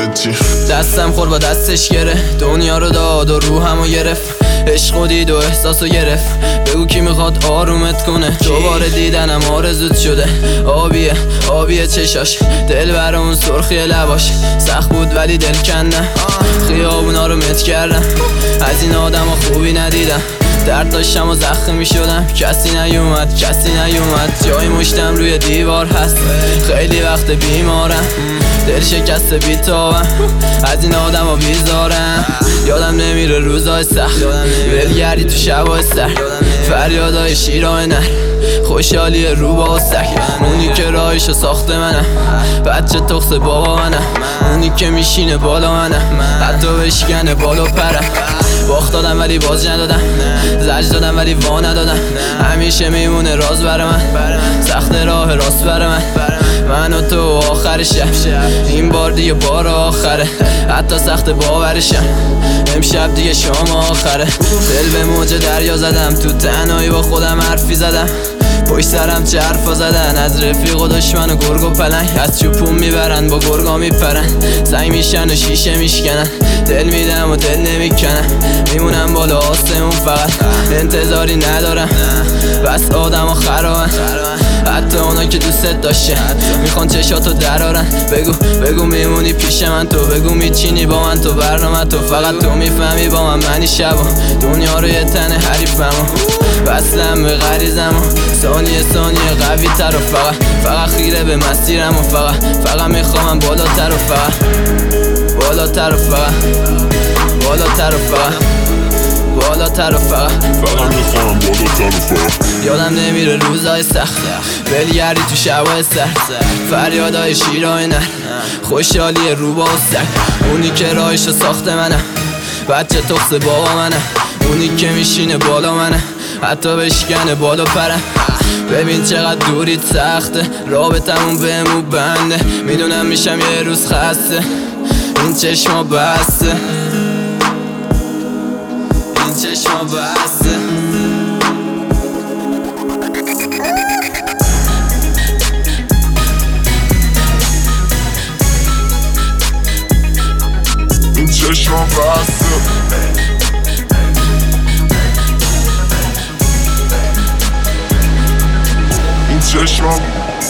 جدی. دستم خور با دستش گرفت، دنیا رو داد و روحمو گرفت، عشق و دید و احساسو گرفت. بگو کی میخواد آرومت کنه، دوباره دیدنم آرزوت شده. آبیه آبیه چشاش، دل بر اون سرخی لباش. سخت بود ولی دل کندم، خیابونا رو مت کردم. از این آدم خوبی ندیدم، درد داشتم و زخم می شدم. کسی نیومد کسی نیومد، جای مشتم روی دیوار هست. خیلی وقت بیمارم، دل شکسته بیتابم. از این آدم ها بیزارم، یادم نمیره روزای سخت، ولگردی تو شبای سر، فریادای شیرای نر، خوشحالی رو با سک. اونی که راهشو ساخته منم، بچه تخص بابا منم. اونی که میشینه بالا منم، حتی بشکنه بالا پرم. باخت دادم ولی باز ندادم، زج دادم ولی وا ندادم. همیشه میمونه راز برای من، سخت راه راست برای من و تو آخر شب. این بار دیگه بار آخره، حتی سخت باورشم. امشب دیگه شام آخره، دل به موج دریا زدم. تو تنهایی با خودم حرفی زدم، پشت سرم چه حرفا زدن. از رفیق و دشمن و گرگ و پلنگ، از چوپون میبرن با گرگا میپرن. سنگ میشن و شیشه میشکنن، دل میدم و دل نمیکنن. میمونم بالا آسمون فقط، انتظاری ندارم. بس آدم ها خرابن، حتی اونا که دوست داشته میخوان چشاتو درارن. بگو میمونی پیش من، تو بگو میچینی با من تو برنامه. تو فقط تو میفهمی با من شبا دنیا رو یه تنه حریفمو. بسلم به غریزم و ثانیه قوی تر. و فقط خیره به مسیرم و فقط میخوام بالاتر و بالاتر و بالاتر و فقط میخوام بالاتر و یادم نمیره روزای سخت، ولگردی تو شبای سر، فریادای شیرای نر، خوشحالی رو با سک. اونی که راهشو ساخته منم، بچه تخص بابا منم. اونی که میشینه بالا منم، حتی بشکنه بالا پرم. ببین چقدر دوریت سخته، رابطمون بهمون بنده. میدونم میشم یه روز خسته، این چشما بسته، این چشما بسته. این چشما بسته. این چشما